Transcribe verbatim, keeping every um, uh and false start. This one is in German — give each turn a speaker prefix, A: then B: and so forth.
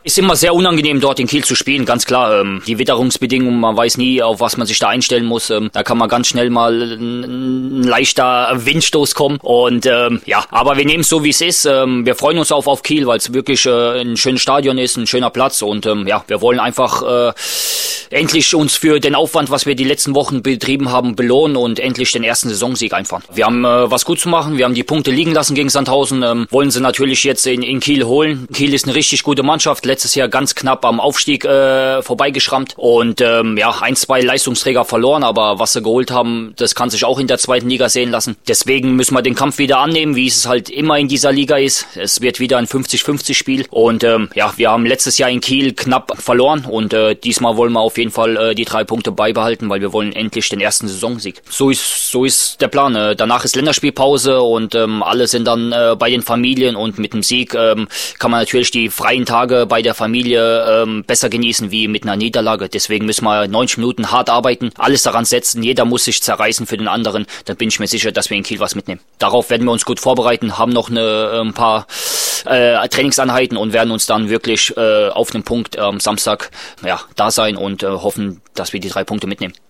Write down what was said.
A: Ist immer sehr unangenehm, dort in Kiel zu spielen, ganz klar. Ähm, die Witterungsbedingungen, man weiß nie, auf was man sich da einstellen muss. Ähm, da kann man ganz schnell mal ein, ein leichter Windstoß kommen. Und ähm, ja, aber wir nehmen es so, wie es ist. Ähm, wir freuen uns auf, auf Kiel, weil es wirklich äh, ein schönes Stadion ist, ein schöner Platz. Und ähm, ja, wir wollen einfach äh, endlich uns für den Aufwand, was wir die letzten Wochen betrieben haben, belohnen und endlich den ersten Saisonsieg einfahren. Wir haben äh, was gut zu machen. Wir haben die Punkte liegen lassen gegen Sandhausen. Ähm, wollen sie natürlich jetzt in, in Kiel holen. Kiel ist eine richtig gute Mannschaft. Letztes Jahr ganz knapp am Aufstieg äh, vorbeigeschrammt und ähm, ja, ein, zwei Leistungsträger verloren, aber was sie geholt haben, das kann sich auch in der zweiten Liga sehen lassen. Deswegen müssen wir den Kampf wieder annehmen, wie es halt immer in dieser Liga ist. Es wird wieder ein fünfzig fünfzig Spiel und ähm, ja, wir haben letztes Jahr in Kiel knapp verloren und äh, diesmal wollen wir auf jeden Fall äh, die drei Punkte beibehalten, weil wir wollen endlich den ersten Saisonsieg. So ist so ist der Plan. Äh, danach ist Länderspielpause und ähm, alle sind dann äh, bei den Familien und mit dem Sieg ähm, kann man natürlich die freien Tage bei der Familie ähm, besser genießen wie mit einer Niederlage. Deswegen müssen wir neunzig Minuten hart arbeiten, alles daran setzen. Jeder muss sich zerreißen für den anderen. Dann bin ich mir sicher, dass wir in Kiel was mitnehmen. Darauf werden wir uns gut vorbereiten, haben noch eine, ein paar äh, Trainingseinheiten und werden uns dann wirklich äh, auf den Punkt am ähm, Samstag ja, da sein und äh, hoffen, dass wir die drei Punkte mitnehmen.